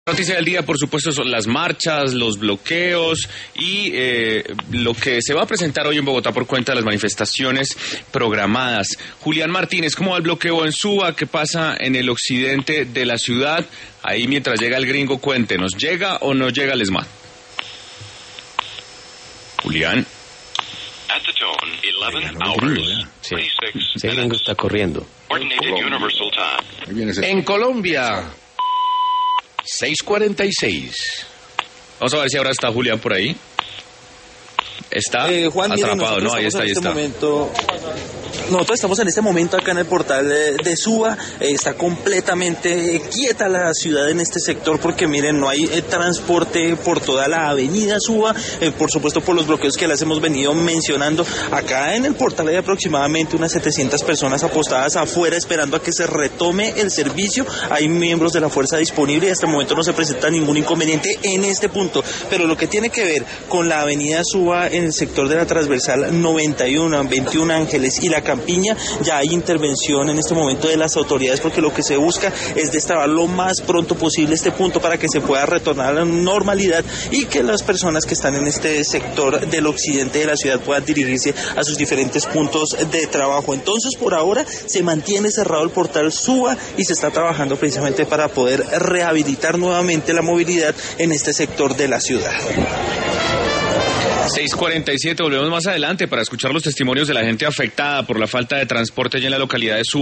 Noticia del día, por supuesto, son las marchas, los bloqueos y lo que se va a presentar hoy en Bogotá por cuenta de las manifestaciones programadas. Julián Martínez, ¿cómo va el bloqueo en Suba? ¿Qué pasa en el occidente de la ciudad? Ahí mientras llega el gringo, cuéntenos, ¿llega o no llega el ESMAD? Julián. Sí, el gringo está corriendo. En Colombia, 6:46. Vamos a ver si ahora está Julián por ahí. Está Juan, atrapado, ¿no? Ahí está, ahí está. Nosotros estamos en este momento acá en el portal de Suba. Está completamente quieta la ciudad en este sector porque miren, no hay transporte por toda la avenida Suba, por supuesto por los bloqueos que las hemos venido mencionando. Acá en el portal hay aproximadamente unas 700 personas apostadas afuera esperando a que se retome el servicio. Hay miembros de la fuerza disponible y hasta el momento no se presenta ningún inconveniente en este punto. Pero lo que tiene que ver con la avenida Suba en el sector de la transversal 91, 21 Ángeles y la Campiña, ya hay intervención en este momento de las autoridades porque lo que se busca es destrabar lo más pronto posible este punto para que se pueda retornar a la normalidad y que las personas que están en este sector del occidente de la ciudad puedan dirigirse a sus diferentes puntos de trabajo. Entonces, por ahora se mantiene cerrado el portal Suba y se está trabajando precisamente para poder rehabilitar nuevamente la movilidad en este sector de la ciudad. 6:47, volvemos más adelante para escuchar los testimonios de la gente afectada por la falta de transporte allá en la localidad de Suba.